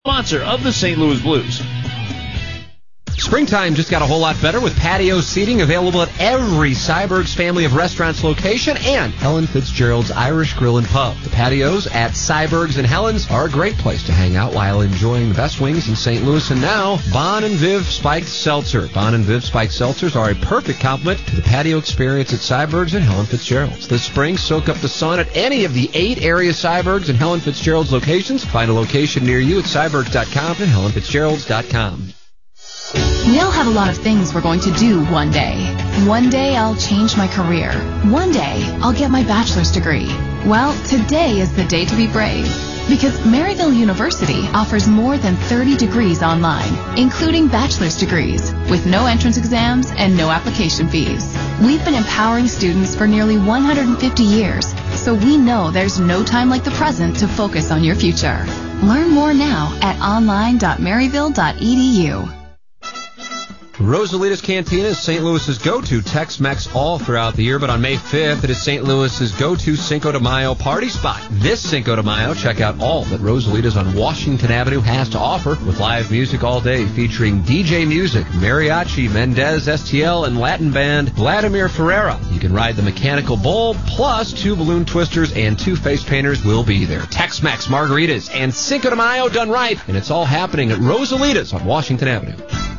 Sponsor of the St. Louis Blues. Springtime just got a whole lot better with patio seating available at every Cyberg's family of restaurants location and Helen Fitzgerald's Irish Grill and Pub. The patios at Cyberg's and Helen's are a great place to hang out while enjoying the best wings in St. Louis. And now, Bon and Viv Spiked Seltzer. Bon and Viv Spiked Seltzers are a perfect complement to the patio experience at Cyberg's and Helen Fitzgerald's. This spring, soak up the sun at any of the 8 area Cyberg's and Helen Fitzgerald's locations. Find a location near you at cybergs.com and helenfitzgeralds.com. We all have a lot of things we're going to do one day. One day I'll change my career. One day I'll get my bachelor's degree. Well, today is the day to be brave. Because Maryville University offers more than 30 degrees online, including bachelor's degrees, with no entrance exams and no application fees. We've been empowering students for nearly 150 years, so we know there's no time like the present to focus on your future. Learn more now at online.maryville.edu. Rosalita's Cantina is St. Louis's go-to Tex-Mex all throughout the year, but on May 5th, it is St. Louis's go-to Cinco de Mayo party spot. This Cinco de Mayo, check out all that Rosalita's on Washington Avenue has to offer, with live music all day featuring DJ Music, Mariachi, Mendez, STL, and Latin band Vladimir Ferreira. You can ride the mechanical bull, plus 2 balloon twisters and 2 face painters will be there. Tex-Mex, margaritas, and Cinco de Mayo done right, and it's all happening at Rosalita's on Washington Avenue.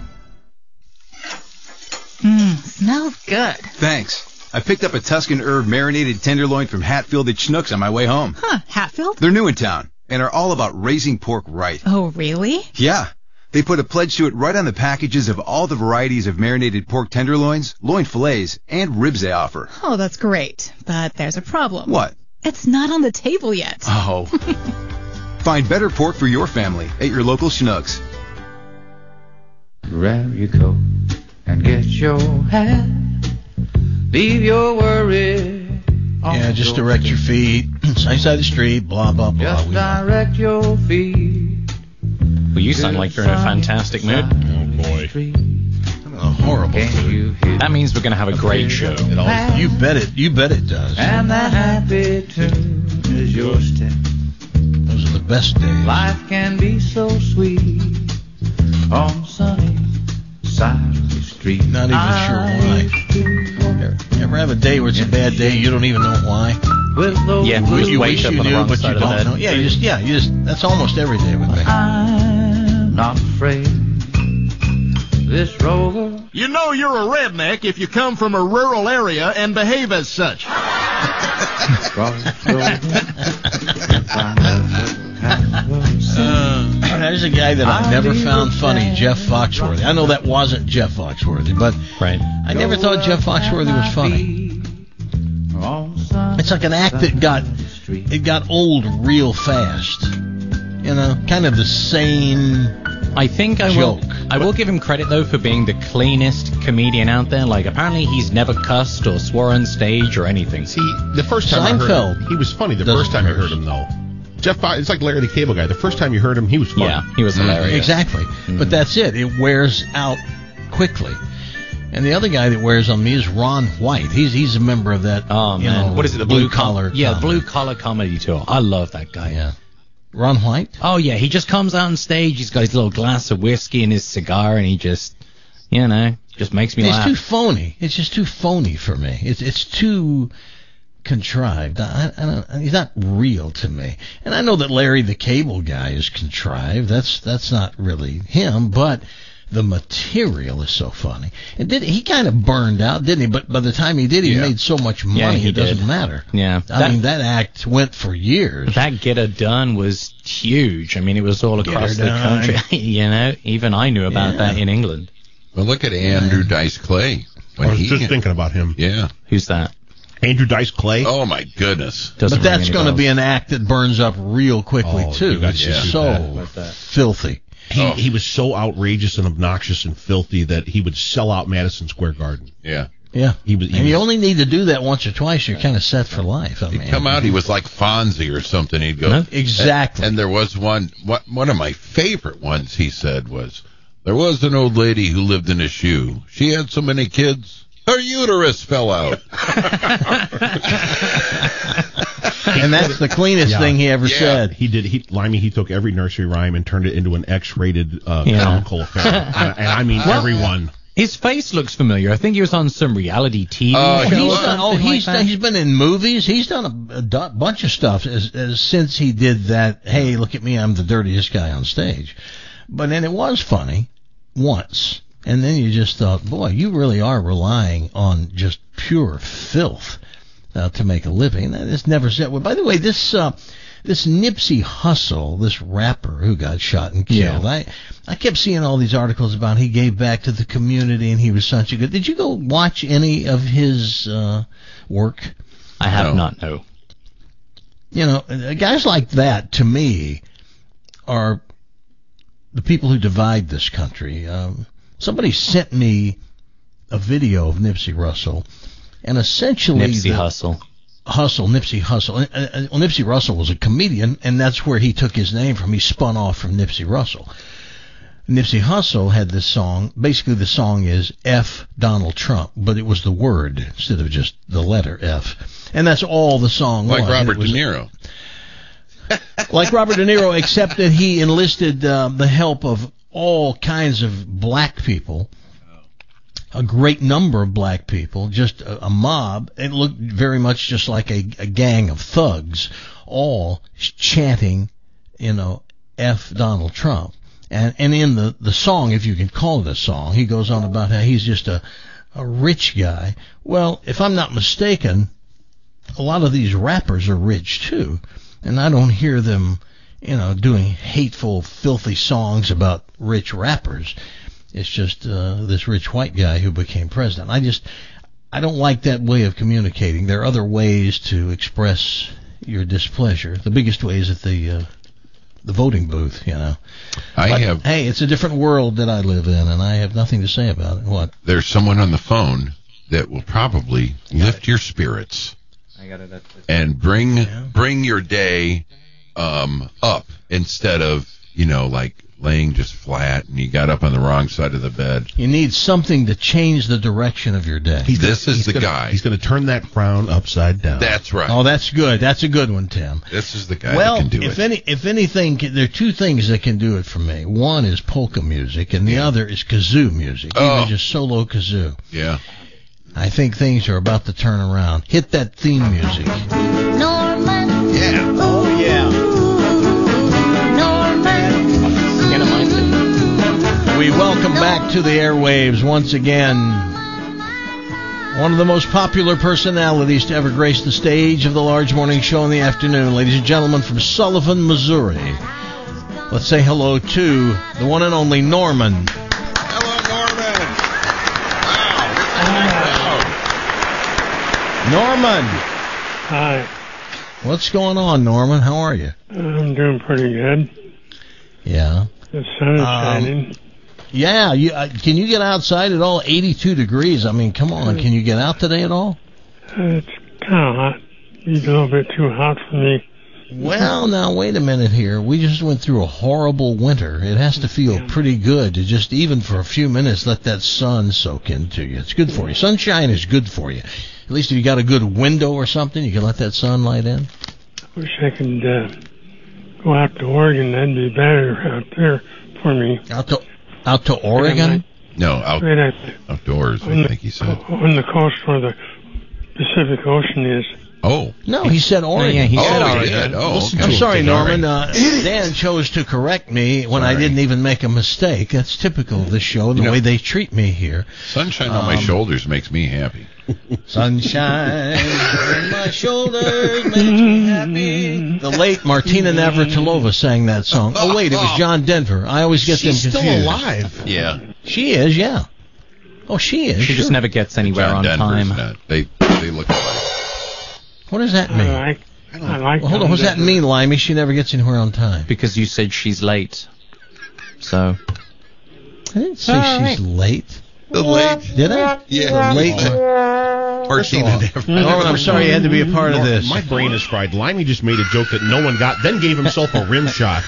Smells good. Thanks. I picked up a Tuscan herb marinated tenderloin from Hatfield at Schnucks on my way home. Huh, Hatfield? They're new in town and are all about raising pork right. Oh, really? Yeah. They put a pledge to it right on the packages of all the varieties of marinated pork tenderloins, loin fillets, and ribs they offer. Oh, that's great. But there's a problem. What? It's not on the table yet. Oh. Find better pork for your family at your local Schnucks. Grab your coat and get your hat. Leave your worry. Yeah, just direct your feet. Side side of the street, blah, blah, blah. Just direct your feet. Well, you sound like you're in a fantastic mood. Oh, boy. A horrible mood. That means we're going to have a great show. You bet it. You bet it does. And that happy tune is your step. Those are the best days. Life can be so sweet on sunny side of the street. Not even sure why. Ever have a day where it's a bad day, you don't even know why? Yeah, you wake wish up you on the knew, wrong but side you of the don't bed. know. Yeah, you just, that's almost every day with me. I'm not afraid. This rover. You know you're a redneck if you come from a rural area and behave as such. There's a guy that I never found funny, Jeff Foxworthy. I know that wasn't Jeff Foxworthy, but I never thought Jeff Foxworthy was funny. It's like an act that got old real fast. You know, kind of the same I think I will give him credit, though, for being the cleanest comedian out there. Like, apparently he's never cussed or swore on stage or anything. See, the first time I heard him, he was funny. The first time I heard him, though. Jeff Fox, it's like Larry the Cable Guy. The first time you heard him, he was funny. Yeah, he was hilarious. Exactly. But that's it. It wears out quickly. And the other guy that wears on me is Ron White. He's a member of that. Oh, man. What is it? The Blue Collar. Yeah, Blue Collar Comedy Tour. I love that guy. Yeah. Ron White? Oh, yeah. He just comes out on stage. He's got his little glass of whiskey and his cigar, and he just, just makes me laugh. It's too phony. It's just too phony for me. It's too contrived. He's not real to me. And I know that Larry the Cable Guy is contrived. That's not really him, but the material is so funny. And he kind of burned out, didn't he? But by the time he did, he made so much money, it doesn't matter. Yeah. I mean, that act went for years. That Get Her Done was huge. I mean, it was all across the country. Even I knew about that in England. Well, look at Andrew Dice Clay. I was just thinking about him. Yeah. Who's that? Andrew Dice Clay. Oh, my goodness. But that's going to be an act that burns up real quickly, too. It's just so filthy. He was so outrageous and obnoxious and filthy that he would sell out Madison Square Garden. Yeah. Yeah. You only need to do that once or twice. You're kind of set for life. He'd come out, he was like Fonzie or something. He'd go. Exactly. And there was one of my favorite ones he said was, there was an old lady who lived in a shoe. She had so many kids, her uterus fell out. And that's the cleanest thing he ever said. He did. Limey, he took every nursery rhyme and turned it into an X-rated comical affair. And I mean everyone. His face looks familiar. I think he was on some reality TV show. He's been in movies. He's done a bunch of stuff since he did that. Hey, look at me, I'm the dirtiest guy on stage. But then it was funny once, and then you just thought, boy, you really are relying on just pure filth to make a living. And that is never said. Well, by the way, this Nipsey Hussle, this rapper who got shot and killed, I kept seeing all these articles about he gave back to the community and he was such a good. Did you go watch any of his work? I have not, no. You know, guys like that, to me, are the people who divide this country. Somebody sent me a video of Nipsey Russell, and essentially Nipsey Hussle. Nipsey Hussle. Well, Nipsey Russell was a comedian, and that's where he took his name from. He spun off from Nipsey Russell. Nipsey Hussle had this song. Basically, the song is F Donald Trump, but it was the word instead of just the letter F. And that's all the song was. Like Robert De Niro. Like Robert De Niro, except that he enlisted the help of all kinds of black people. A great number of black people, just a mob. It looked very much just like a gang of thugs, all chanting, F Donald Trump. And in the song, if you can call it a song, he goes on about how he's just a rich guy. Well, if I'm not mistaken, a lot of these rappers are rich too, and I don't hear them, doing hateful, filthy songs about rich rappers. It's just this rich white guy who became president. I don't like that way of communicating. There are other ways to express your displeasure. The biggest way is at the voting booth, Hey, it's a different world that I live in, and I have nothing to say about it. What? There's someone on the phone that will probably lift your spirits and bring your day up instead of, like laying just flat and you got up on the wrong side of the bed. You need something to change the direction of your day. This is the guy. He's going to turn that frown upside down. That's right. Oh, that's good. That's a good one, Tim. This is the guy that can do it. If anything, there are two things that can do it for me. One is polka music, and the other is kazoo music. Even just solo kazoo. Yeah. I think things are about to turn around. Hit that theme music. Norman. Yeah. Oh, yeah. We welcome back to the airwaves once again one of the most popular personalities to ever grace the stage of the large morning show in the afternoon. Ladies and gentlemen, from Sullivan, Missouri, let's say hello to the one and only Norman. Hello, Norman! Norman. Hi. What's going on, Norman? How are you? I'm doing pretty good. Yeah. The sun is shining. Yeah, can you get outside at all? 82 degrees. I mean, come on. Can you get out today at all? It's kind of hot. It's a little bit too hot for me. Well, now, wait a minute here. We just went through a horrible winter. It has to feel pretty good to just, even for a few minutes, let that sun soak into you. It's good for you. Sunshine is good for you. At least if you got a good window or something, you can let that sunlight in. I wish I could go out to Oregon. That'd be better out there for me. Out to Oregon? No, outdoors, I think he said. On the coast where the Pacific Ocean is. Oh. No, he said Oregon. Yeah, he said Oregon. I'm sorry, Norman. Dan chose to correct me when I didn't even make a mistake. That's typical of this show, the way they treat me here. Sunshine on my shoulders makes me happy. Sunshine on my shoulders makes me happy. The late Martina Navratilova sang that song. Oh, wait, it was John Denver. I always get them confused. She's still alive. Yeah. She is, yeah. Oh, she is. She just never gets anywhere John on Denver's time. Not. They look alike. What does that mean? I like well, hold on, what does that mean, Limey? She never gets anywhere on time. Because you said she's late. So. I didn't say she's late. The late. Did I? Yeah. Late. Martina Navratilova. Norman, I'm sorry you had to be a part of this. My brain is fried. Limey just made a joke that no one got, then gave himself a rim shot.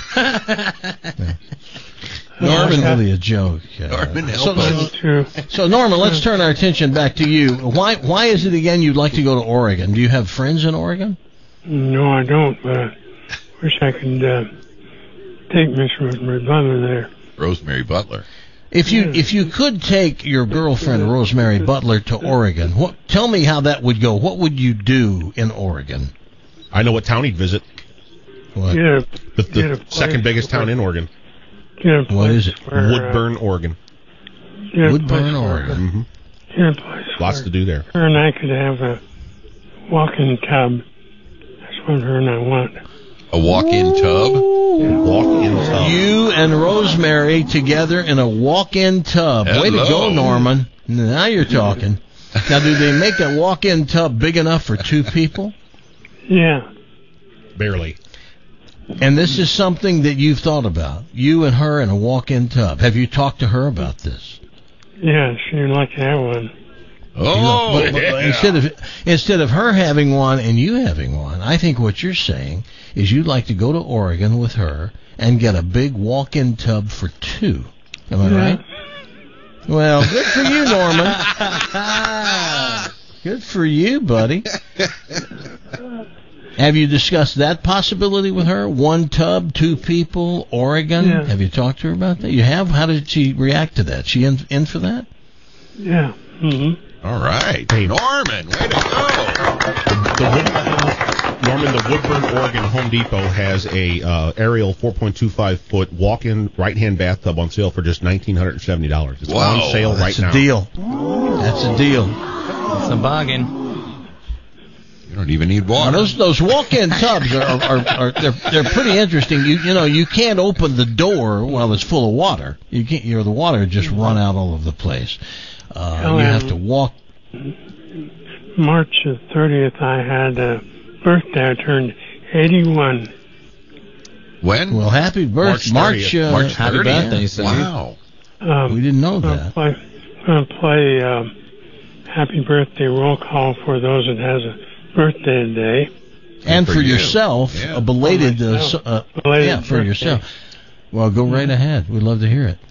Norman, really a joke. Norman, so Norman, let's turn our attention back to you. Why is it again you'd like to go to Oregon? Do you have friends in Oregon? No, I don't, but I wish I could take Miss Rosemary Butler there. Rosemary Butler. If you could take your girlfriend Rosemary Butler to Oregon, tell me how that would go. What would you do in Oregon? I know what town he'd visit. What? The second biggest town in Oregon. What is it? Woodburn, Oregon. Woodburn, Oregon. Lots to do there. Her and I could have a walk-in tub. That's what her and I want. A walk-in tub? Yeah. Walk-in tub. You and Rosemary together in a walk-in tub. Hello. Way to go, Norman. Now you're talking. Now, do they make a walk-in tub big enough for two people? Yeah. Barely. And this is something that you've thought about. You and her in a walk-in tub. Have you talked to her about this? Yeah, she'd like to have one. Oh, but instead of her having one and you having one, I think what you're saying is you'd like to go to Oregon with her and get a big walk-in tub for two. Am I right? Well, good for you, Norman. Good for you, buddy. Have you discussed that possibility with her? One tub, two people, Oregon? Yeah. Have you talked to her about that? You have? How did she react to that? She in for that? Yeah. Mm-hmm. all right. Hey, Norman, way to go. Norman, the Woodburn, Oregon Home Depot has a aerial 4.25-foot walk-in right-hand bathtub on sale for just $1,970. It's on sale right now. That's a deal. That's a deal. It's a bargain. You don't even need water. Now, those walk-in tubs are they're pretty interesting. You can't open the door while it's full of water. You can't. The water just run out all over the place. You have to walk. March 30th, I had a birthday. I turned 81. When? Well, happy birthday, March 30th. Happy birthday, sir. Wow. We didn't know that. I'm going to play happy birthday roll call for those that has a birthday today. And for you. yourself, Yeah. a belated, Belated for birthday. yourself. Well, go right ahead. We'd love to hear it.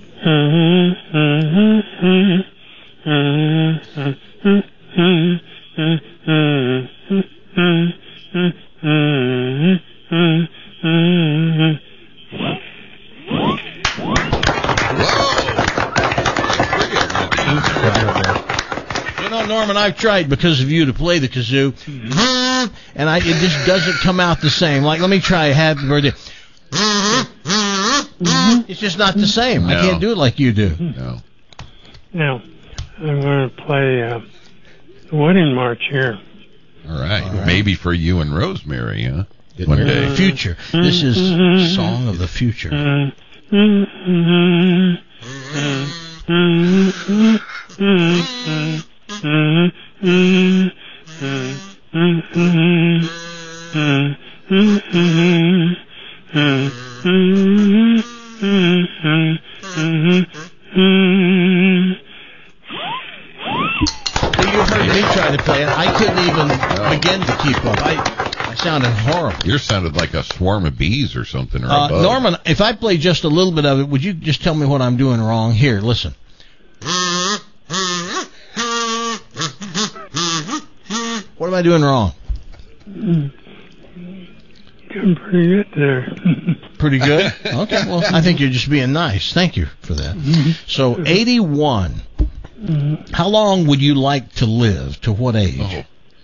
Norman, I've tried because of you to play the kazoo, and it just doesn't come out the same. Like, let me try happy birthday. It's just not the same. No. I can't do it like you do. No. Now, I'm going to play the wedding march here. All right. Maybe for you and Rosemary, huh? One day. Future. This is Song of the Future. You heard me try to play it. I couldn't even begin to keep up. I sounded horrible. You sounded like a swarm of bees or something. Or a bug. Norman, if I play just a little bit of it, would you just tell me what I'm doing wrong? Here, listen. What am I doing wrong? Doing pretty good there. Pretty good? Okay, well, I think you're just being nice. Thank you for that. So, 81. How long would you like to live? To what age? Oh.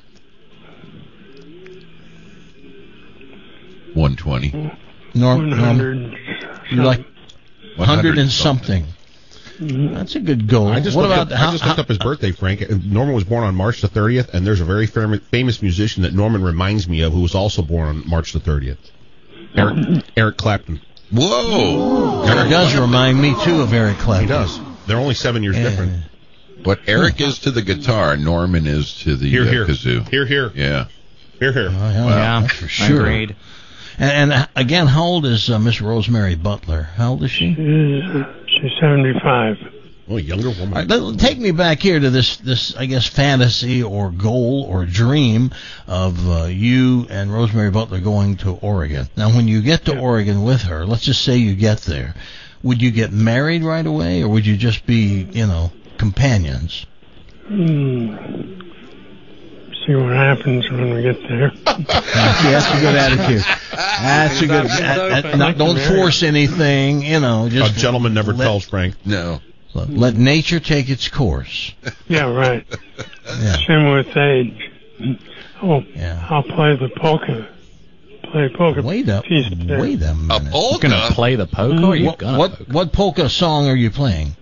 120. Norman, you like 100 and something. That's a good goal. I just looked up his birthday, Frank. Norman was born on March the 30th, and there's a very famous musician that Norman reminds me of who was also born on March the 30th. Eric Clapton. Whoa! Eric does remind me, too, of Eric Clapton. He does. They're only 7 years different. What Eric is to the guitar, Norman is to the kazoo. Here. Yeah. Here. Oh, yeah, Wow. that's for sure. Agreed. And again, how old is Miss Rosemary Butler? How old is she? She's 75. Oh, a younger woman. All right, take me back here to this, I guess, fantasy or goal or dream of you and Rosemary Butler going to Oregon. Now, when you get to Oregon with her, let's just say you get there, would you get married right away, or would you just be, companions? see what happens when we get there. That's a good attitude. That's a good. Don't force anything. Just a gentleman never tells, Frank. No. Let nature take its course. Yeah, right. Yeah. Same with age. I'll play the polka. Wait a minute. A polka? You're gonna play the polka? Or you what polka song are you playing?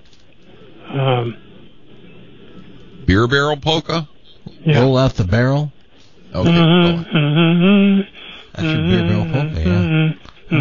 Beer barrel polka? Yeah. Roll out the barrel? Okay. That's your beer barrel polka, yeah.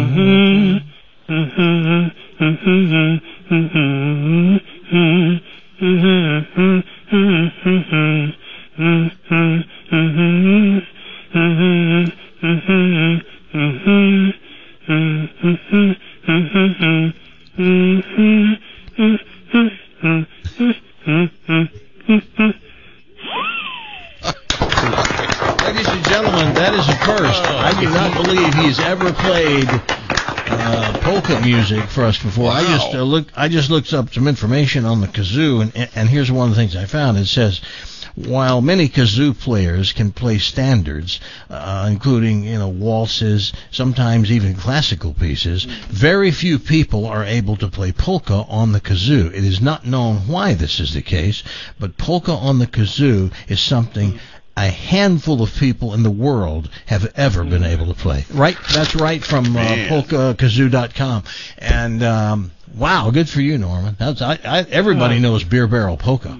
Ladies and gentlemen, that is a first. I do not believe he's ever played polka music for us before. Wow. I just looked up some information on the kazoo, and here's one of the things I found. It says, while many kazoo players can play standards, including waltzes, sometimes even classical pieces, very few people are able to play polka on the kazoo. It is not known why this is the case, but polka on the kazoo is something a handful of people in the world have ever been able to play. Right? That's right from polkakazoo.com. And wow, good for you, Norman. Everybody knows beer barrel polka.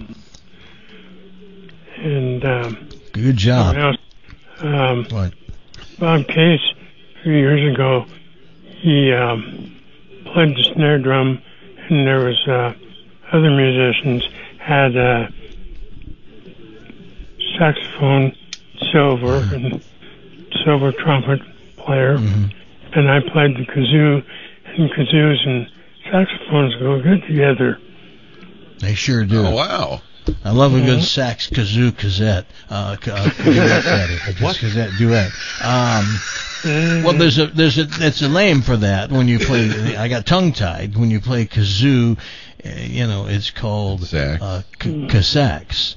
And good job. What? Bob Case, a few years ago, he played the snare drum, and there was other musicians had saxophone, and silver trumpet player, and I played the kazoo, and kazoos and saxophones go good together. They sure do. Oh, wow. I love a good sax kazoo cassette. Cassette duet. Well, there's a name for that when you play. I got tongue tied when you play kazoo. It's called Cassax.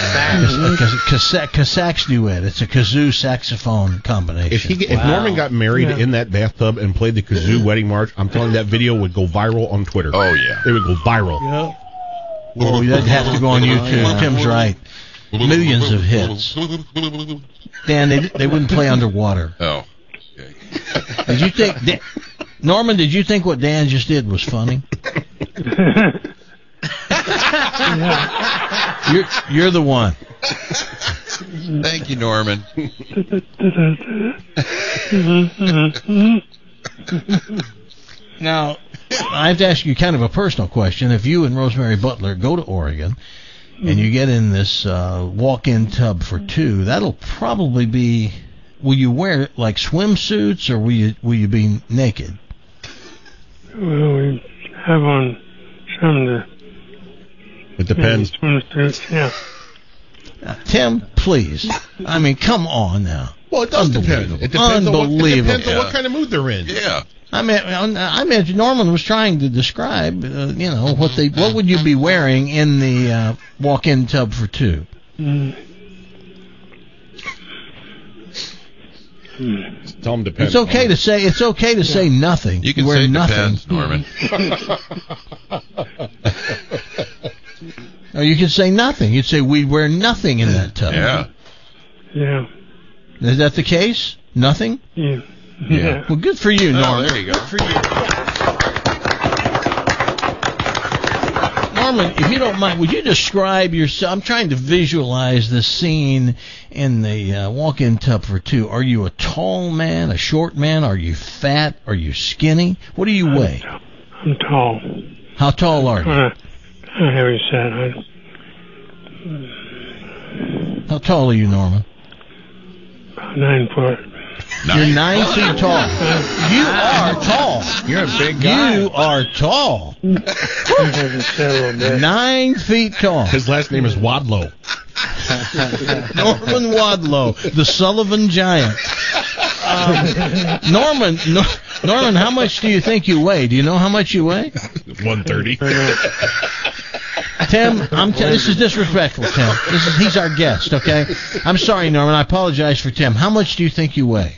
Cassax duet. It's a kazoo saxophone combination. If Norman got married in that bathtub and played the kazoo wedding march, I'm telling you that video would go viral on Twitter. Oh yeah, it would go viral. Yeah. Oh, that has to go on YouTube. Tim's right. Millions of hits. Dan, they wouldn't play underwater. Oh. Okay. Did you think, Norman? Did you think what Dan just did was funny? You're the one. Thank you, Norman. Now, I have to ask you kind of a personal question. If you and Rosemary Butler go to Oregon and you get in this walk-in tub for two, that'll probably be. Will you wear like swimsuits, or will you be naked? Well, we have on some of the. It depends. Swimsuits, yeah. Tim, please. I mean, come on now. Well, it does depend. It depends on what kind of mood they're in. Yeah. I mean, Norman was trying to describe, what would you be wearing in the walk-in tub for two? Tell them depends. It's okay to say nothing. You can wear say nothing. Depends, Norman. Or you could say nothing. You'd say we'd wear nothing in that tub. Yeah. Yeah. Is that the case? Nothing? Yeah. Yeah. Well, good for you, Norman. There you go. Good for you. Norman, if you don't mind, would you describe yourself? I'm trying to visualize the scene in the walk-in tub for two. Are you a tall man, a short man? Are you fat? Are you skinny? What do you weigh? I'm tall. How tall are you? Heavy set. How tall are you, Norman? About 9 foot. You're 9 feet tall. You are tall. You're a big guy. You are tall. 9 feet tall. His last name is Wadlow. Norman Wadlow, the Sullivan Giant. Norman, how much do you think you weigh? Do you know how much you weigh? 130. Tim, this is disrespectful, Tim. He's our guest, okay? I'm sorry, Norman. I apologize for Tim. How much do you think you weigh?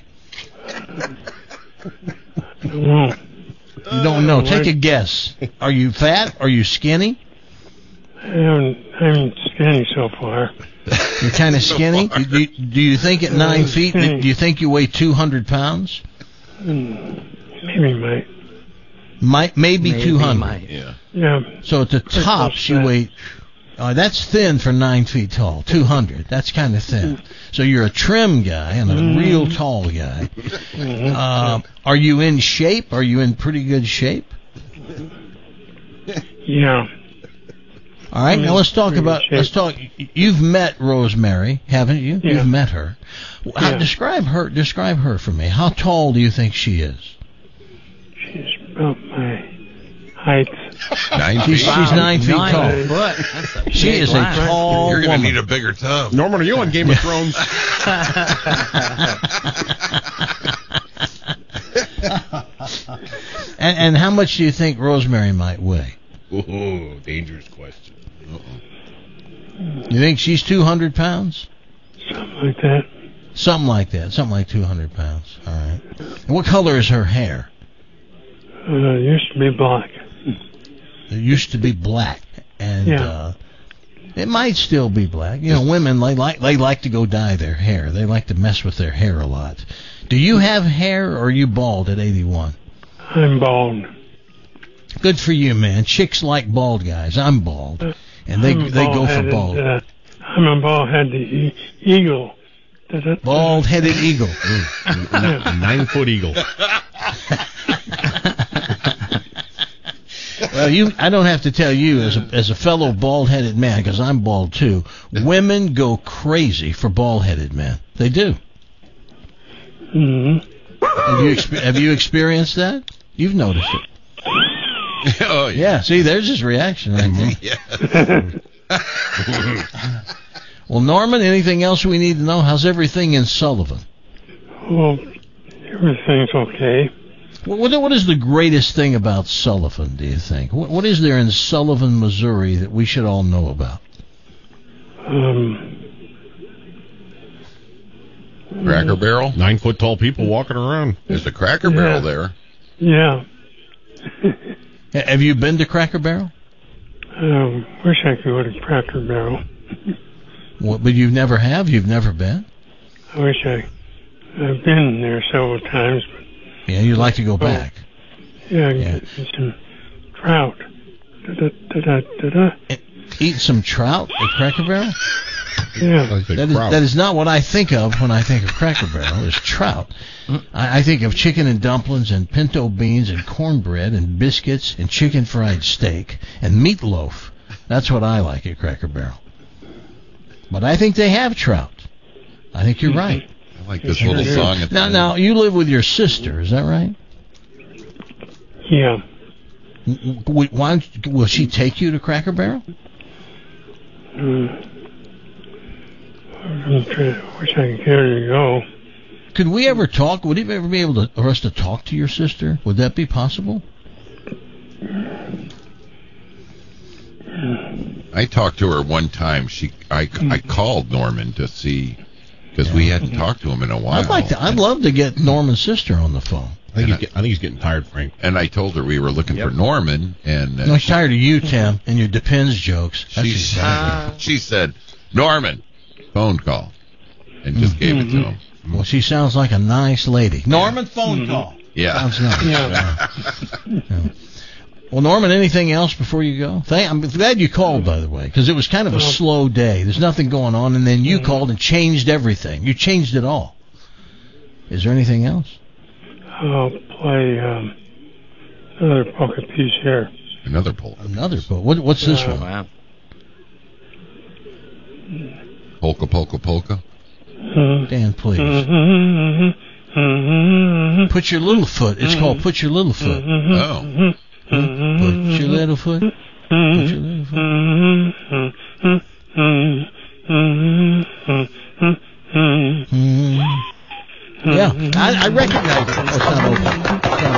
You don't know. Take a guess. Are you fat? Are you skinny? I'm skinny so far. You're kind of skinny? Do you think at 9 feet, do you think you weigh 200 pounds? Maybe Maybe 200. Yeah. So at the tops, you weigh... that's thin for 9 feet tall. 200. That's kind of thin. So you're a trim guy and a real tall guy. Are you in shape? Are you in pretty good shape? Yeah. All right. Now let's talk. You've met Rosemary, haven't you? Yeah. You've met her. Describe her for me. How tall do you think she is? She's about my height. 9 feet. She's 9 feet tall. She is a tall You're going to woman. need a bigger tub. Norman, are you on Game of Thrones? And how much do you think Rosemary might weigh? Ooh, dangerous question. You think she's 200 pounds? Something like that. Something like 200 pounds. All right. And what color is her hair? It used to be black. It used to be black, and it might still be black. You know, women they like to go dye their hair. They like to mess with their hair a lot. Do you have hair, or are you bald at 81? I'm bald. Good for you, man. Chicks like bald guys. I'm bald, and they go for bald. I'm a bald-headed eagle. Bald-headed eagle. 9 foot eagle. Well, I don't have to tell you, as a fellow bald-headed man, because I'm bald too. Women go crazy for bald-headed men. They do. Mm-hmm. Have you experienced that? You've noticed it. Oh yeah. Yeah. See, there's his reaction right there. Well, Norman, anything else we need to know? How's everything in Sullivan? Well, everything's okay. What is the greatest thing about Sullivan, do you think? What is there in Sullivan, Missouri that we should all know about? Cracker Barrel? 9 foot tall people walking around. There's a Cracker Barrel there. Yeah. Have you been to Cracker Barrel? Wish I could go to Cracker Barrel. But you never have? You've never been? I wish I've been there several times. But yeah, you'd like to go back. Yeah, get some trout. Eat some trout at Cracker Barrel? Yeah. That is not what I think of when I think of Cracker Barrel, is trout. I think of chicken and dumplings and pinto beans and cornbread and biscuits and chicken fried steak and meatloaf. That's what I like at Cracker Barrel. But I think they have trout. I think you're right. I like this little song. Now, you live with your sister, is that right? Yeah. Will she take you to Cracker Barrel? Wish I could get her to go. Could we ever talk? Would you ever be able for us to talk to your sister? Would that be possible? I talked to her one time. I called Norman to see, because we hadn't talked to him in a while. I'd love to get Norman's sister on the phone. I think he's getting tired, Frank. And I told her we were looking for Norman, and no, she's tired of you, Tim, and your Depends jokes. She said, "Norman, phone call," and just gave it to him. Well, she sounds like a nice lady. Norman, phone call. Yeah. Sounds nice. Yeah. Well, Norman, anything else before you go? I'm glad you called, by the way, because it was kind of a slow day. There's nothing going on, and then you called and changed everything. You changed it all. Is there anything else? I'll play another polka piece here. Another polka. What's this one? Wow. Polka, polka, polka. Dan, please. Put your little foot. It's called Put Your Little Foot. Oh. Put your little foot. Put your little foot. Yeah, I recognize it. Oh,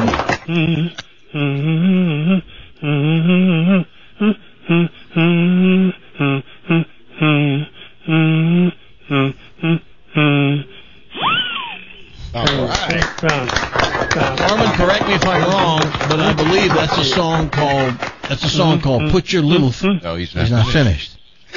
it's not open. That's a song called "Put Your Little." No, he's He's not finished.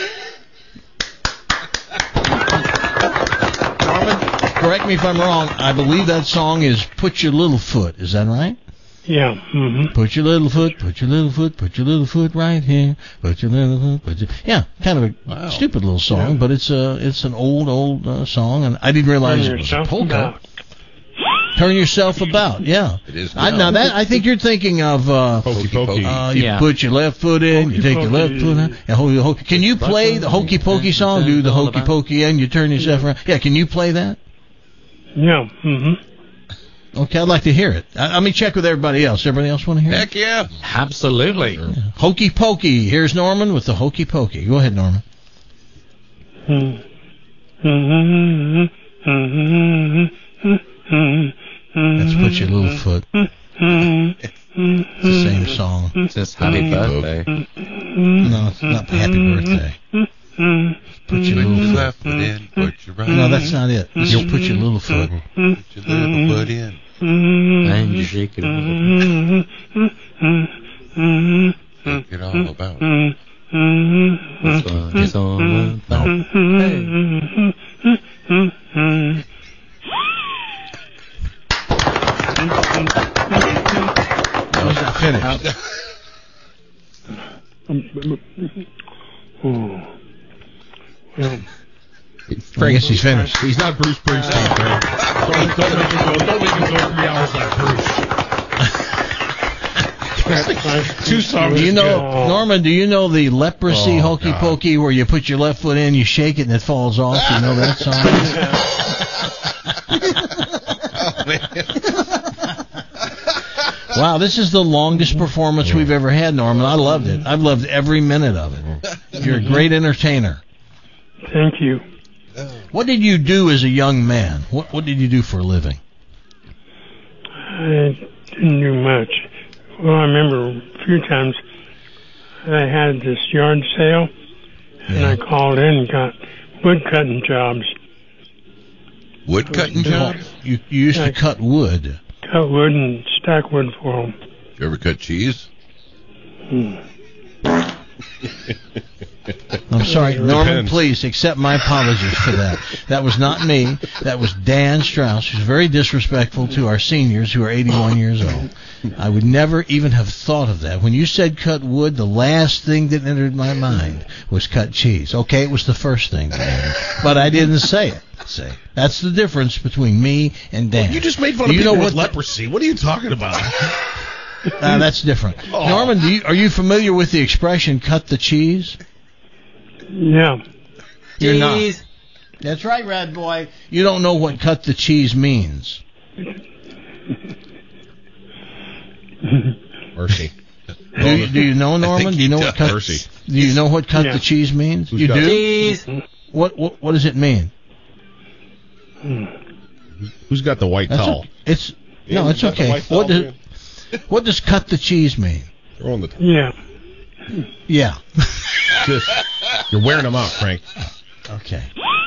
Norman, correct me if I'm wrong. I believe that song is "Put Your Little Foot." Is that right? Yeah. Mm-hmm. Put your little foot, put your little foot, put your little foot right here. Put your little foot, put your... Yeah, kind of a stupid little song, but it's an old song, and I didn't realize it was a polka. Turn yourself about, yeah. It is. Now that I think you're thinking of Hokey Pokey. You put your left foot in, you take your left foot out. And can you play the Hokey Pokey song? Do the Hokey Pokey and you turn yourself around. Yeah, can you play that? Yeah. Mm-hmm. Okay, I'd like to hear it. Let me check with everybody else. Everybody else want to hear it? Heck yeah. Absolutely. Yeah. Hokey Pokey. Here's Norman with the Hokey Pokey. Go ahead, Norman. Let's put your little foot. It's the same song. It's just Happy Birthday. No, it's not Happy Birthday. Put your little left foot in, put your right. No, that's not it. Just put your little foot. Put your little foot in. And you shake it a little bit. Shake it all about. That's what it's all about. Hey. No, it's not finished. Frank, he's finished. He's not Bruce Springsteen, Frank. Don't make him go 3 hours like Bruce. 2 songs. Do you know, Norman, do you know the leprosy Hokey Pokey where you put your left foot in, you shake it, and it falls off? You know that song? Wow, this is the longest performance we've ever had, Norman. I loved it. I've loved every minute of it. You're a great entertainer. Thank you. What did you do as a young man? What did you do for a living? I didn't do much. Well, I remember a few times I had this yard sale, and I called in and got wood cutting jobs. Wood cutting jobs? You used to cut wood. Cut wood and stack wood for them. Did you ever cut cheese? I'm sorry, Norman, please accept my apologies for that. That was not me. That was Dan Strauss, who's very disrespectful to our seniors who are 81 years old. I would never even have thought of that. When you said cut wood, the last thing that entered my mind was cut cheese. Okay, it was the first thing that entered, but I didn't say it. See, that's the difference between me and Dan. Well, you just made fun of people with leprosy. What are you talking about? That's different. Oh. Norman, are you familiar with the expression "cut the cheese"? Yeah. You're not. That's right, Rad Boy. You don't know what "cut the cheese" means. Mercy. Do you know, Norman? Do you know what cut? Mercy. Do you know what "cut the cheese" means? You do. Cheese. What does it mean? Who's got the white towel? It's okay. What does "cut the cheese" mean? They're on the Yeah. You're wearing them out, Frank. Okay.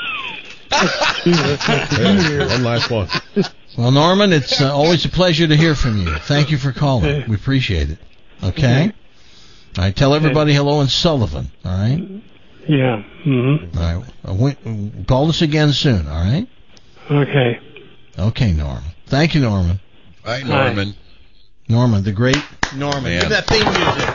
One last one. Well, Norman, it's always a pleasure to hear from you. Thank you for calling. We appreciate it. Okay? All right, tell everybody hello in Sullivan, all right? Yeah. Mm-hmm. All right. Call us again soon, all right? Okay. Okay, Norman. Thank you, Norman. Hi, Norman. Norman, the great Norman. Man. Give that theme music.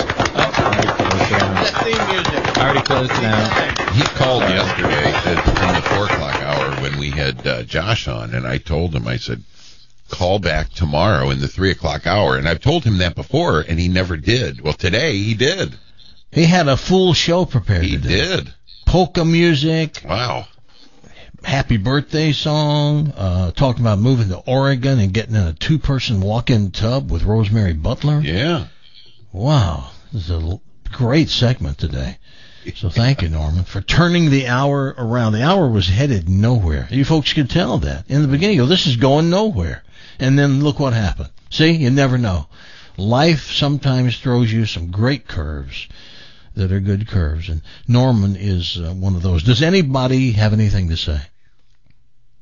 That theme music. Already closed now. He called yesterday in the 4 o'clock hour when we had Josh on, and I told him, I said, call back tomorrow in the 3 o'clock hour. And I've told him that before, and he never did. Well, today he did. He had a full show prepared today. He did. Polka music. Wow. Happy birthday song. Talking about moving to Oregon and getting in a 2-person walk-in tub with Rosemary Butler. Yeah. Wow. This is a great segment today. So thank you, Norman, for turning the hour around. The hour was headed nowhere. You folks could tell that. In the beginning, you go, this is going nowhere. And then look what happened. See, you never know. Life sometimes throws you some great curves that are good curves. And Norman is one of those. Does anybody have anything to say?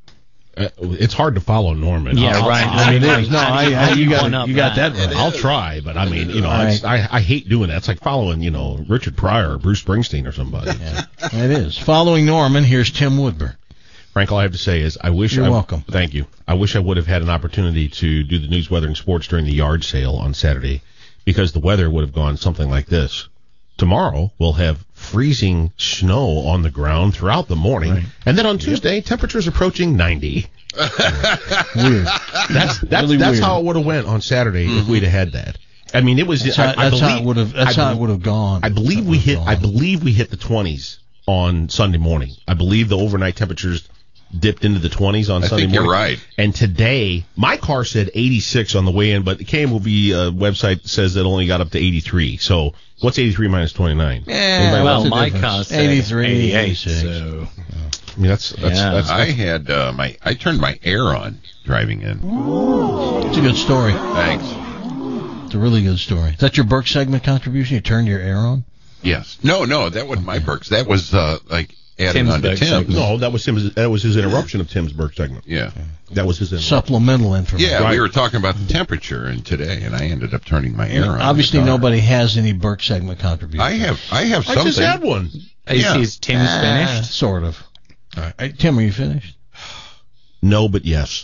It's hard to follow Norman. Yeah, right. It is. No, you got that right. I'll try, but I mean, I hate doing that. It's like following, Richard Pryor or Bruce Springsteen or somebody. Yeah, it is. Following Norman, here's Tim Woodburn. Frank, all I have to say is You're welcome. Thank you. I wish I would have had an opportunity to do the news, weather, and sports during the yard sale on Saturday, because the weather would have gone something like this. Tomorrow, we'll have freezing snow on the ground throughout the morning. Right. And then on Tuesday, temperatures approaching 90. Weird. That's weird. how it would have went on Saturday if we'd have had that. I mean, it was. That's how it would have gone. I believe we hit the 20s on Sunday morning. I believe the overnight temperatures dipped into the 20s on Sunday morning. I think you're right. And today, my car said 86 on the way in, but the KMOV website says it only got up to 83. So what's 83 minus 29? Yeah, well, my car said 83, 88. So. I mean, that's I had I turned my air on driving in. It's a good story. Thanks. It's a really good story. Is that your Burke segment contribution? You turned your air on? Yes. No, that wasn't my Burks. That was like adding Tim's on to Tim. No, that was his interruption of Tim's Burke segment. Yeah. That was his supplemental information. Yeah, right. we were talking about the temperature today, and I ended up turning my air on. Obviously, nobody has any Burke segment contribution. I have something. I just had one. Is Tim's finished? Sort of. All right. Tim, are you finished? No, but yes.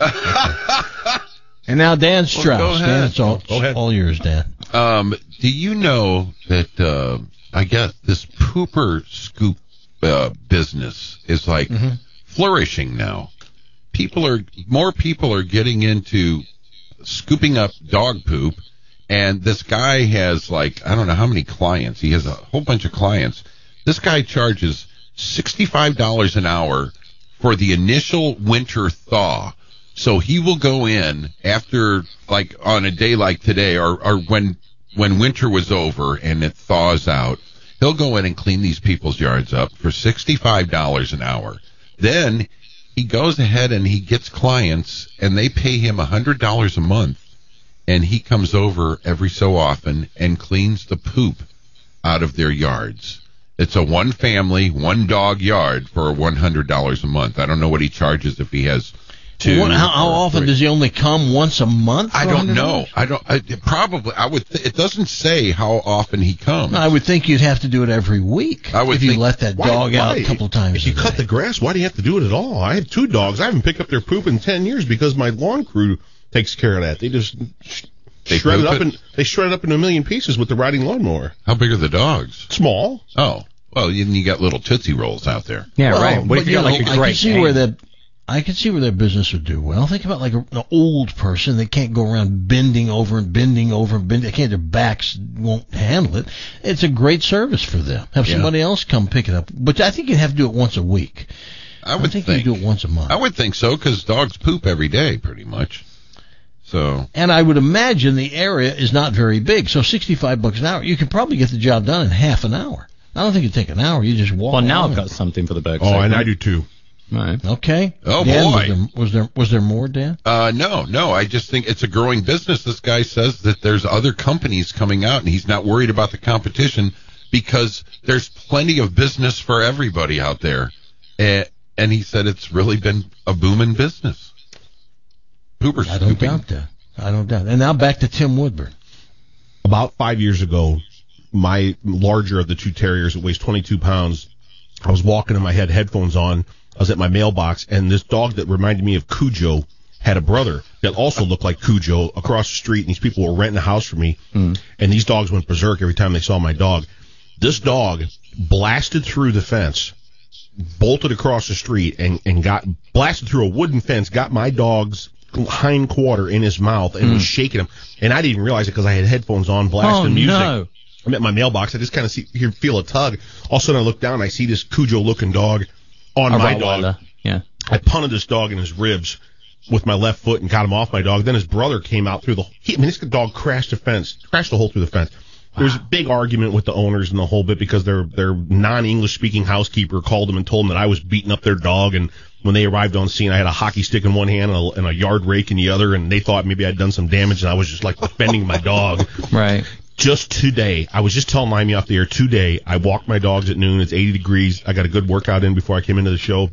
And now Dan Strauss. Dan, it's all yours, Dan. Do you know that I guess this pooper scoop business is like flourishing now? More people are getting into scooping up dog poop, and this guy has like, I don't know how many clients. He has a whole bunch of clients. This guy charges $65 an hour for the initial winter thaw. So he will go in after, like, on a day like today, or when winter was over and it thaws out, he'll go in and clean these people's yards up for $65 an hour. Then he goes ahead and he gets clients, and they pay him $100 a month, and he comes over every so often and cleans the poop out of their yards. It's a one-family, one-dog yard for $100 a month. I don't know what he charges if he has two. How often does he only come? Once a month? I don't know. It doesn't say how often he comes. I would think you'd have to do it every week if you let that dog out a couple of times. If you cut the grass, why do you have to do it at all? I have two dogs. I haven't picked up their poop in 10 years because my lawn crew takes care of that. They just shred it up into a million pieces with the riding lawnmower. How big are the dogs? Small. Oh. Well, you got little Tootsie Rolls out there. Yeah, right. What if you got like a great I can see where their business would do well. Think about like an old person that can't go around bending over. They can't. Their backs won't handle it. It's a great service for them. Have somebody else come pick it up. But I think you'd have to do it once a week. I think you do it once a month. I would think so, because dogs poop every day, pretty much. So. And I would imagine the area is not very big. So $65 an hour, you could probably get the job done in half an hour. I don't think it'd take an hour. You just walk. Well, now I've got something for the Burke. Oh, and I do too. Right. Okay. Oh, Dan, boy. Was there more, Dan? No. I just think it's a growing business. This guy says that there's other companies coming out, and he's not worried about the competition because there's plenty of business for everybody out there. And he said it's really been a booming business. Pooper scooping. I don't doubt that. And now back to Tim Woodburn. About 5 years ago, my larger of the two terriers that weighs 22 pounds, I was walking and I had headphones on. I was at my mailbox, and this dog that reminded me of Cujo had a brother that also looked like Cujo across the street, and these people were renting a house for me, and these dogs went berserk every time they saw my dog. This dog blasted through the fence, bolted across the street, and got blasted through a wooden fence, got my dog's hind quarter in his mouth, and was shaking him. And I didn't realize it because I had headphones on, blasting music. No. I'm at my mailbox. I just kind of feel a tug. All of a sudden, I look down, and I see this Cujo-looking dog on my dog. Yeah. I punted this dog in his ribs with my left foot and got him off my dog. Then his brother came out through this dog crashed the hole through the fence. There was a big argument with the owners and the whole bit because their non-English speaking housekeeper called them and told them that I was beating up their dog. And when they arrived on scene, I had a hockey stick in one hand and a yard rake in the other, and they thought maybe I'd done some damage, and I was just like defending my dog. Right. Just today, I was just telling Miami off the air, today, I walked my dogs at noon. It's 80 degrees. I got a good workout in before I came into the show.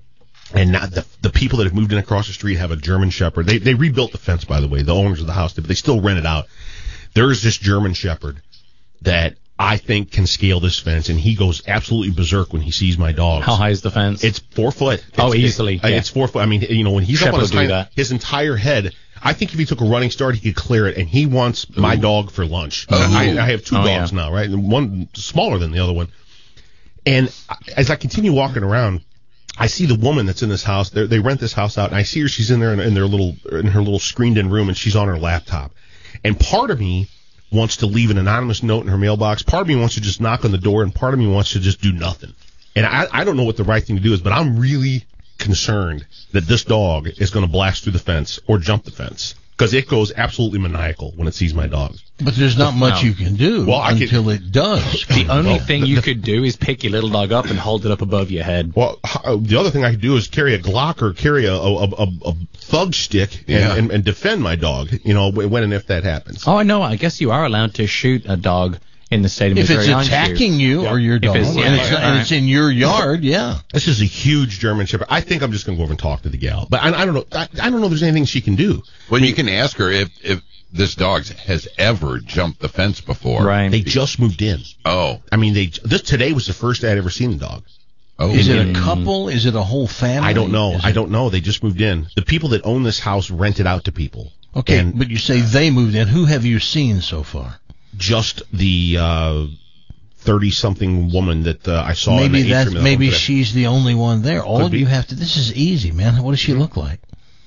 And now the people that have moved in across the street have a German Shepherd. They rebuilt the fence, by the way, the owners of the house, but they still rent it out. There's this German Shepherd that I think can scale this fence, and he goes absolutely berserk when he sees my dogs. How high is the fence? It's 4 foot. Easily. It's 4 foot. I mean, when he's Shepherd up on his entire head, I think if he took a running start, he could clear it, and he wants my dog for lunch. I have 2 dogs now, right? And one smaller than the other one. And as I continue walking around, I see the woman that's in this house. They rent this house out, and I see her. She's in there in her little screened-in room, and she's on her laptop. And part of me wants to leave an anonymous note in her mailbox. Part of me wants to just knock on the door, and part of me wants to just do nothing. And I don't know what the right thing to do is, but I'm really concerned that this dog is going to blast through the fence or jump the fence, because it goes absolutely maniacal when it sees my dogs. But there's not much you can do until it does. The only thing you could do is pick your little dog up and hold it up above your head. Well, the other thing I could do is carry a Glock or carry a thug stick and defend my dog, when and if that happens. Oh, I know. I guess you are allowed to shoot a dog in the state of Missouri. If it's attacking you or your dog, and it's in your yard, This is a huge German Shepherd. I think I'm just going to go over and talk to the gal. But I don't know. I don't know if there's anything she can do. Well, you can ask her if this dog has ever jumped the fence before. Right. They just moved in. Oh. I mean, today was the first I'd ever seen the dog. Oh. Is it a couple? Is it a whole family? I don't know. I don't know. They just moved in. The people that own this house rent it out to people. Okay, but you say they moved in. Who have you seen so far? Just the 30-something woman that I saw. Maybe she's the only one there. All you have to. This is easy, man. What does she look like?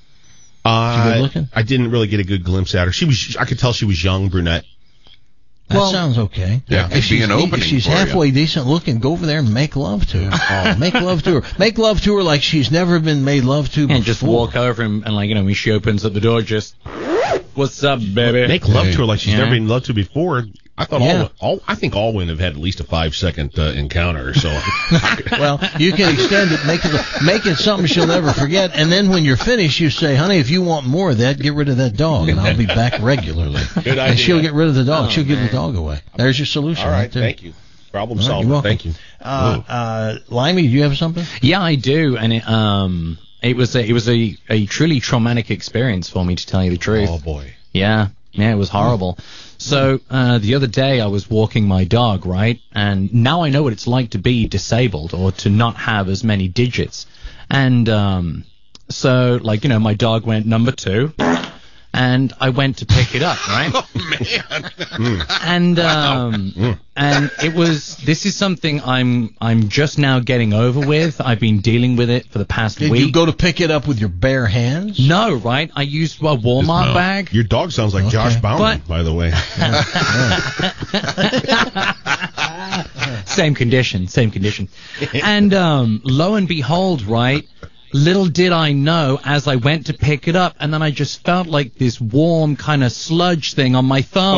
She good looking? I didn't really get a good glimpse at her. I could tell she was young, brunette. That sounds okay. Yeah, if she's halfway decent looking, go over there and make love to her. Make love to her. Make love to her like she's never been made love to before. And just walk over and when she opens up the door, just, what's up, baby? Make love to her like she's never been loved to before. I thought I think all women have had at least a 5-second encounter. So, well, you can extend it, make it something she'll never forget, and then when you're finished, you say, "Honey, if you want more of that, get rid of that dog, and I'll be back regularly." Good idea. And she'll get rid of the dog. She'll give the dog away. There's your solution. All right, thank you. Problem solved. Thank you. Limey, do you have something? Yeah, I do, and it was a truly traumatic experience for me, to tell you the truth. Oh boy. Yeah, it was horrible. So the other day I was walking my dog, right? And now I know what it's like to be disabled or to not have as many digits. And so, my dog went number 2. And I went to pick it up, right? Oh, man. And this is something I'm just now getting over with. I've been dealing with it for the past week. Did you go to pick it up with your bare hands? No, right? I used a Walmart bag. Your dog sounds like Josh Bauman, by the way. Same condition. And lo and behold, right? Little did I know, as I went to pick it up, and then I just felt like this warm kind of sludge thing on my thumb.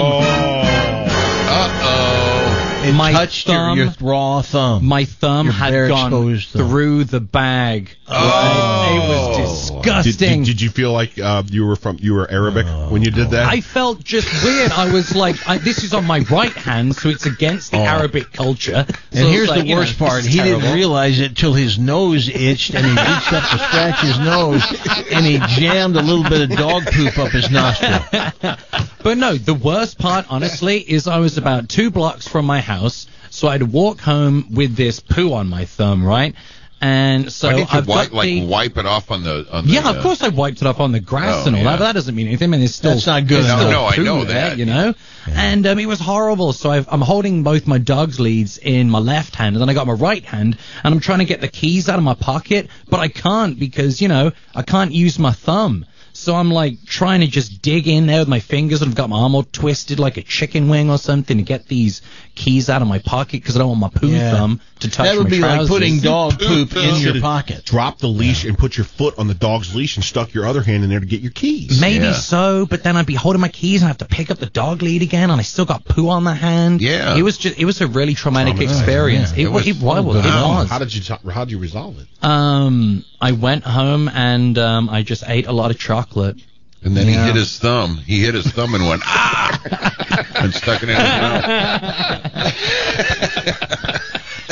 It touched your raw thumb. My thumb had gone through the bag. It was disgusting. Did you feel like you were Arabic when you did that? I felt just weird. I was like, this is on my right hand, so it's against the Arabic culture. And here's the worst part. He didn't realize it till his nose itched, and he reached up to scratch his nose, and he jammed a little bit of dog poop up his nostril. But no, the worst part, honestly, is I was about 2 blocks from my house, so I had to walk home with this poo on my thumb, right? And so I've wipe it off on the yeah, of course I wiped it off on the grass and all that, but that doesn't mean anything. I mean, it's still that's not good. No, I know that. Yeah. And it was horrible. So I'm holding both my dog's leads in my left hand, and then I got my right hand, and I'm trying to get the keys out of my pocket, but I can't because I can't use my thumb. So I'm trying to just dig in there with my fingers, and I've got my arm all twisted like a chicken wing or something to get these keys out of my pocket because I don't want my poo thumb to touch my trousers. That would be like putting dog poop in your pocket. Drop the leash and put your foot on the dog's leash and stuck your other hand in there to get your keys. Maybe so, but then I'd be holding my keys and I have to pick up the dog lead again, and I still got poo on the hand. Yeah. It was a really traumatic experience. Yeah. It was. How did you resolve it? I went home and I just ate a lot of chocolate. And then he hit his thumb. He hit his thumb and went, and stuck it in his mouth.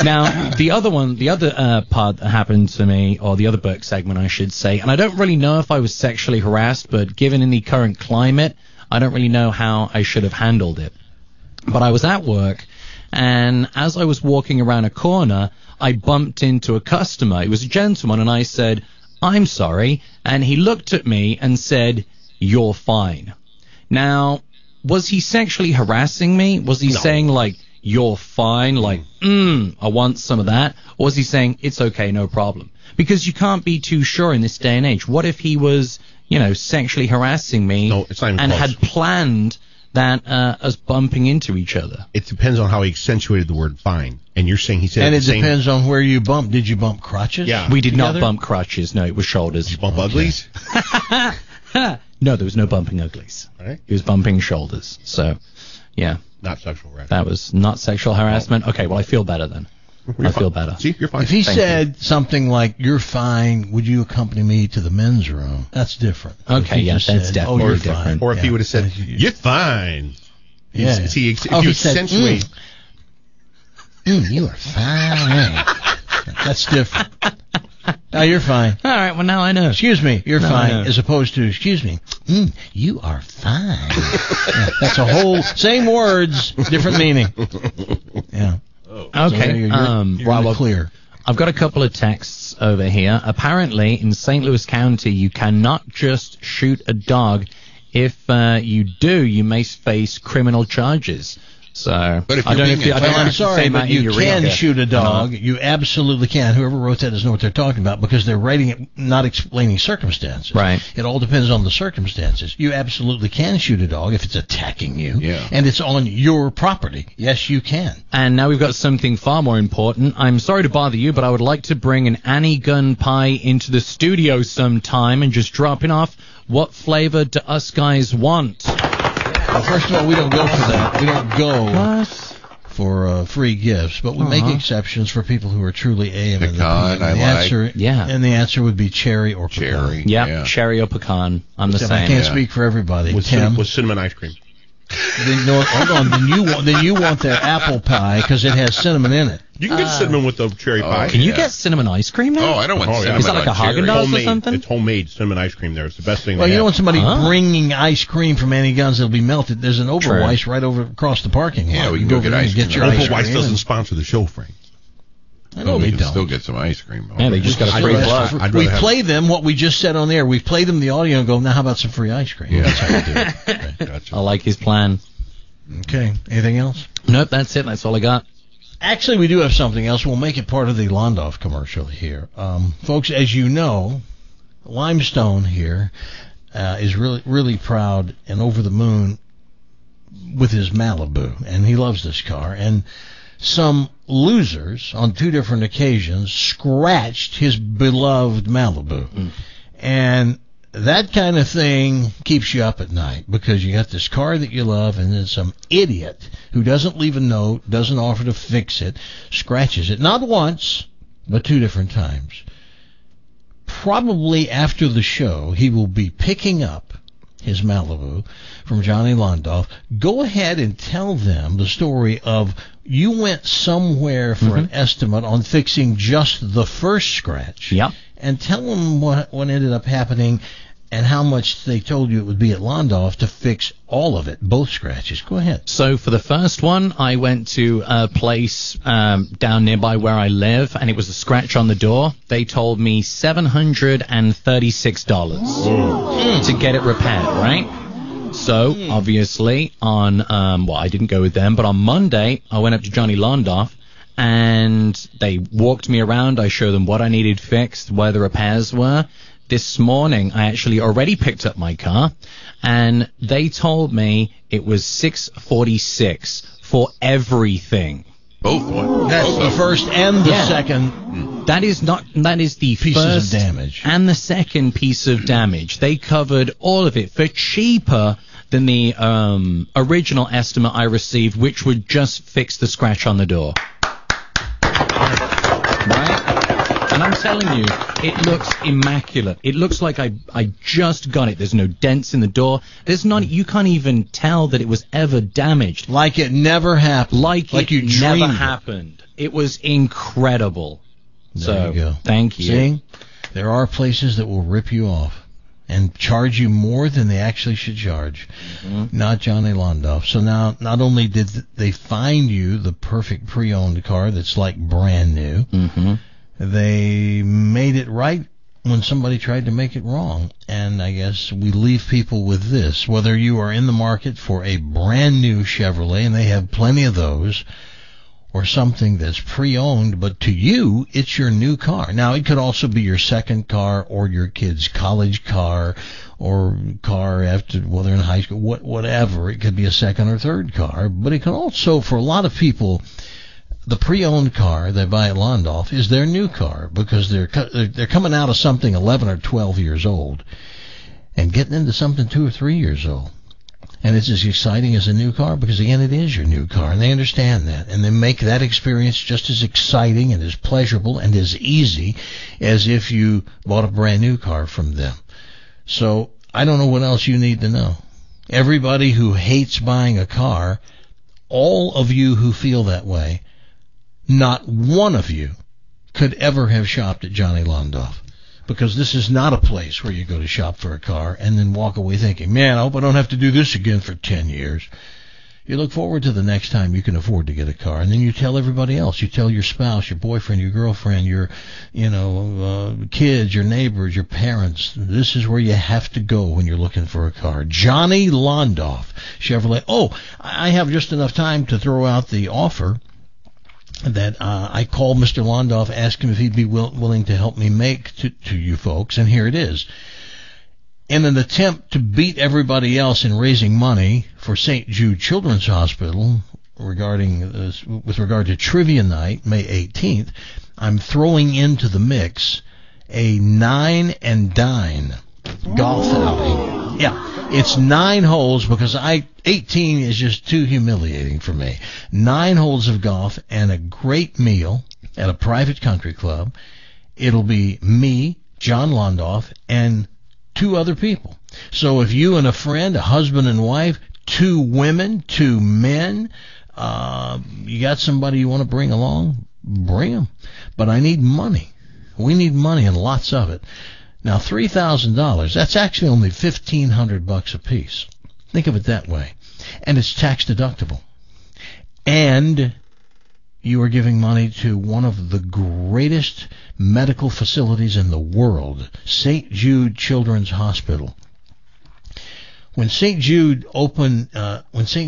Now, the other part that happened to me, or the other Burke segment, I should say, and I don't really know if I was sexually harassed, but given in the current climate, I don't really know how I should have handled it. But I was at work, and as I was walking around a corner, I bumped into a customer. He was a gentleman, and I said, "I'm sorry," and he looked at me and said, "You're fine." Now, was he sexually harassing me? Was he saying, like, "You're fine," like, I want some of that? Or was he saying, "It's okay, no problem"? Because you can't be too sure in this day and age. What if he was, sexually harassing me and had planned that us bumping into each other? It depends on how he accentuated the word fine. And you're saying he said and it depends on where you bumped. Did you bump crotches? Yeah. We did not bump crotches. No, it was shoulders. Did you bump uglies? No, there was no bumping uglies. All right. He was bumping shoulders. So, yeah. Not sexual harassment. That was not sexual harassment? Okay, well, I feel better then. I feel better. See, you're fine. If he said something like, "You're fine, would you accompany me to the men's room?" That's different. Okay, yeah, that's definitely you're different. fine. Or if he would have said, "You're fine." Yeah. If you accentuate. You are fine. That's different. No, you're fine. All right, well, now I know. Excuse me, you're fine, as opposed to, excuse me, you are fine. Yeah, that's a whole, same words, different meaning. Yeah. Okay, So you're clear. I've got a couple of texts over here. Apparently, in St. Louis County, you cannot just shoot a dog. If you do, you may face criminal charges. So, but if I don't know if you, I don't I'm sorry, but you can shoot a dog. You absolutely can. Whoever wrote that doesn't know what they're talking about because they're writing it, not explaining circumstances. Right. It all depends on the circumstances. You absolutely can shoot a dog if it's attacking you. Yeah. And it's on your property. Yes, you can. And now we've got something far more important. I'm sorry to bother you, but I would like to bring an Annie gun pie into the studio sometime and just drop it off. What flavor do us guys want? Well, first of all, we don't go for that. We don't go for free gifts, but we make exceptions for people who are truly AM. Pecan, And the answer would be cherry or pecan. Cherry. Yeah, cherry or pecan. I'm the same. I can't speak for everybody. With cinnamon ice cream. Hold on. Then you want their apple pie because it has cinnamon in it. You can get cinnamon with the cherry pie. Can you get cinnamon ice cream now? Oh, I don't want cinnamon. Is that like a Haagen-Dazs or something? It's homemade cinnamon ice cream there. It's the best thing Well, they you have. know when somebody bringing ice cream from Annie Gunn's, it'll be melted. There's an Oberweis right over across the parking lot. Yeah, we can go get ice cream. Oberweis doesn't sponsor the show, Frank. I know they don't. Still get some ice cream. Yeah, they just got a free plug. We play them what we just said on air. We play them the audio and go, now how about some free ice cream? Yeah. That's how we do it. Okay. Gotcha. I like his plan. Okay. Anything else? Nope, that's it. That's all I got. Actually, we do have something else. We'll make it part of the Londoff commercial here. Folks, as you know, Limestone here is really, really proud and over the moon with his Malibu, and he loves this car. And some losers on 2 different occasions scratched his beloved Malibu. And that kind of thing keeps you up at night because you got this car that you love and then some idiot who doesn't leave a note, doesn't offer to fix it, scratches it. Not once, but 2 different times. Probably after the show, he will be picking up his Malibu from Johnny Londoff. Go ahead and tell them the story of you went somewhere for an estimate on fixing just the first scratch. Yep. And tell them what ended up happening and how much they told you it would be at Londoff to fix all of it, both scratches. Go ahead. So for the first one, I went to a place down nearby where I live, and it was a scratch on the door. They told me $736 to get it repaired, right? So, obviously, on, I didn't go with them, but on Monday, I went up to Johnny Londoff, and they walked me around. I showed them what I needed fixed, where the repairs were. This morning, I actually already picked up my car, and they told me it was $646 for everything. Both ones. That's the first and the second. That is the pieces first of damage and the second piece of damage. They covered all of it for cheaper than the original estimate I received, which would just fix the scratch on the door. Right? And And I'm telling you, it looks immaculate. It looks like I just got it. There's no dents in the door. There's none. You can't even tell that it was ever damaged. Like it never happened. Like you it dreamed never it. happened. It was incredible. There you go. Thank you. See, there are places that will rip you off and charge you more than they actually should charge. Mm-hmm. Not Johnny Londoff. So now, not only did they find you the perfect pre-owned car that's like brand new, Mm-hmm. they made it right when somebody tried to make it wrong. And I guess we leave people with this. Whether you are in the market for a brand new Chevrolet, and they have plenty of those, or something that's pre-owned, but to you, it's your new car. Now, it could also be your second car or your kid's college car or car after, while they're in high school, whatever. It could be a second or third car, but it can also, for a lot of people, the pre-owned car they buy at Londoff is their new car because they're coming out of something 11 or 12 years old and getting into something 2 or 3 years old. And it's as exciting as a new car because, again, it is your new car, and they understand that. And they make that experience just as exciting and as pleasurable and as easy as if you bought a brand new car from them. So I don't know what else you need to know. Everybody who hates buying a car, all of you who feel that way, not one of you could ever have shopped at Johnny Londoff. Because this is not a place where you go to shop for a car and then walk away thinking, man, I hope I don't have to do this again for 10 years. You look forward to the next time you can afford to get a car, and then you tell everybody else. You tell your spouse, your boyfriend, your girlfriend, your kids, your neighbors, your parents. This is where you have to go when you're looking for a car. Johnny Londoff, Chevrolet. Oh, I have just enough time to throw out the offer that I called Mr. Londoff, asked him if he'd be willing to help me make to you folks, and here it is. In an attempt to beat everybody else in raising money for St. Jude Children's Hospital with regard to Trivia Night, May 18th, I'm throwing into the mix a 9 and dine golf outing. Yeah. It's 9 holes because 18 is just too humiliating for me. 9 holes of golf and a great meal at a private country club. It'll be me, John Londoff, and 2 other people. So if you and a friend, a husband and wife, 2 women, 2 men, you got somebody you want to bring along, bring them. But I need money. We need money and lots of it. Now, $3,000, that's actually only $1,500 a piece. Think of it that way. And it's tax deductible. And you are giving money to one of the greatest medical facilities in the world, St. Jude Children's Hospital. When St. Jude opened in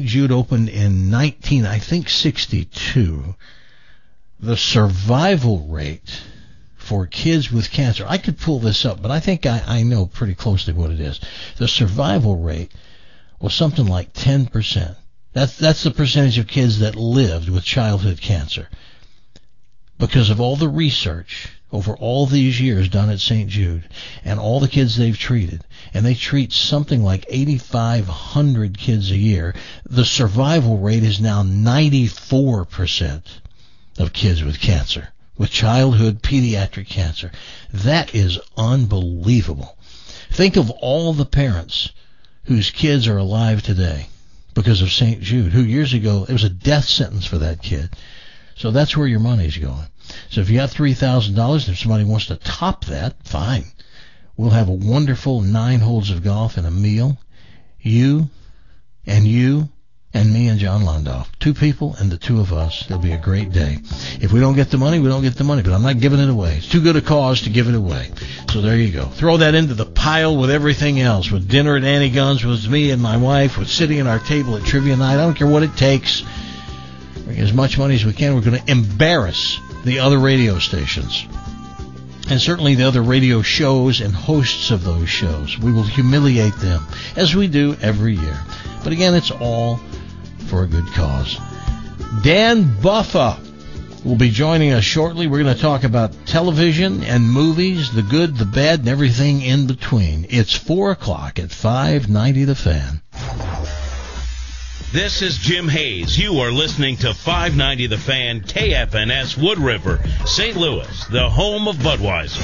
1962, the survival rate for kids with cancer, I could pull this up, but I think I know pretty closely what it is. The survival rate was something like 10%. That's the percentage of kids that lived with childhood cancer. Because of all the research over all these years done at St. Jude and all the kids they've treated, and they treat something like 8,500 kids a year, the survival rate is now 94% of kids with cancer, with childhood pediatric cancer. That is unbelievable. Think of all the parents whose kids are alive today because of St. Jude, who years ago, it was a death sentence for that kid. So that's where your money's going. So if you got $3,000, if somebody wants to top that, fine. We'll have a wonderful 9 holes of golf and a meal. You and me and John Londoff. 2 people and the 2 of us. It'll be a great day. If we don't get the money, we don't get the money, but I'm not giving it away. It's too good a cause to give it away. So there you go. Throw that into the pile with everything else, with dinner at Annie Gunn's, with me and my wife, with sitting at our table at Trivia Night. I don't care what it takes. Bring as much money as we can. We're going to embarrass the other radio stations. And certainly the other radio shows and hosts of those shows. We will humiliate them, as we do every year. But again, it's all for a good cause. Dan Buffa will be joining us shortly. We're going to talk about television and movies, the good, the bad, and everything in between. It's 4 o'clock at 590 The Fan. This is Jim Hayes. You are listening to 590 The Fan, KFNS Wood River, St. Louis, the home of Budweiser.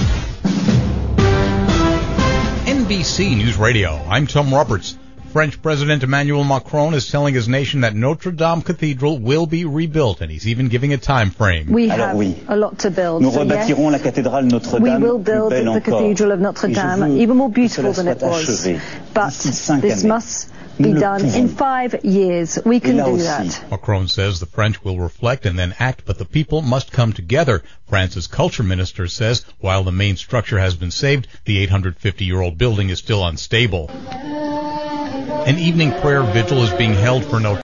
NBC News Radio. I'm Tom Roberts. French President Emmanuel Macron is telling his nation that Notre Dame Cathedral will be rebuilt, and he's even giving a time frame. We have a lot to build. So yes, we will build the Cathedral of Notre Dame, even more beautiful than it was. But this must be done in 5 years. We can do that. Macron says the French will reflect and then act, but the people must come together. France's culture minister says while the main structure has been saved, the 850-year-old building is still unstable. An evening prayer vigil is being held for Notre